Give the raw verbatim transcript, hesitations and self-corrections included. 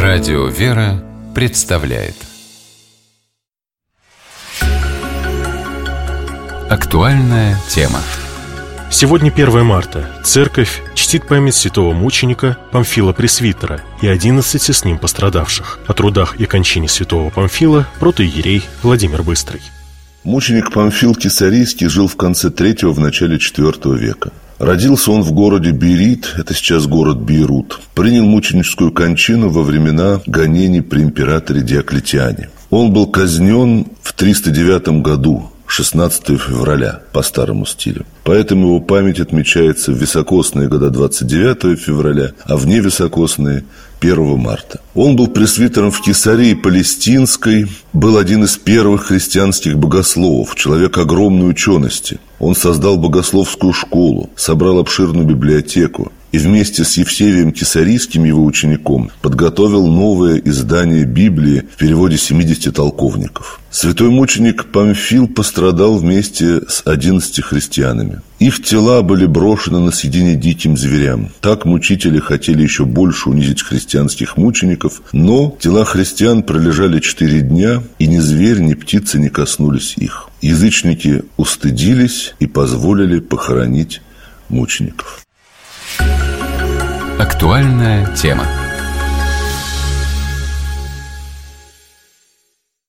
Радио «Вера» представляет актуальная тема. Сегодня первое марта. Церковь чтит память святого мученика Памфила Пресвитера и одиннадцати с ним пострадавших. О трудах и кончине святого Памфила протоиерей Владимир Быстрый. Мученик Памфил Кесарийский жил в конце третьего, в начале четвертого века. Родился он в городе Берит, это сейчас город Бейрут. Принял мученическую кончину во времена гонений при императоре Диоклетиане. Он был казнен в триста девятом году, шестнадцатого февраля, по старому стилю. Поэтому его память отмечается в високосные года двадцать девятого февраля, а в невисокосные первого марта. Он был пресвитером в Кесарии Палестинской, был один из первых христианских богословов, человек огромной учености. Он создал богословскую школу, собрал обширную библиотеку и вместе с Евсевием Кесарийским, его учеником, подготовил новое издание Библии в переводе семидесяти толковников. Святой мученик Памфил пострадал вместе с одиннадцатью христианами. Их тела были брошены на съедение диким зверям. Так мучители хотели еще больше унизить христианских мучеников, но тела христиан пролежали четыре дня, и ни зверь, ни птица не коснулись их. Язычники устыдились и позволили похоронить мучеников. Актуальная тема.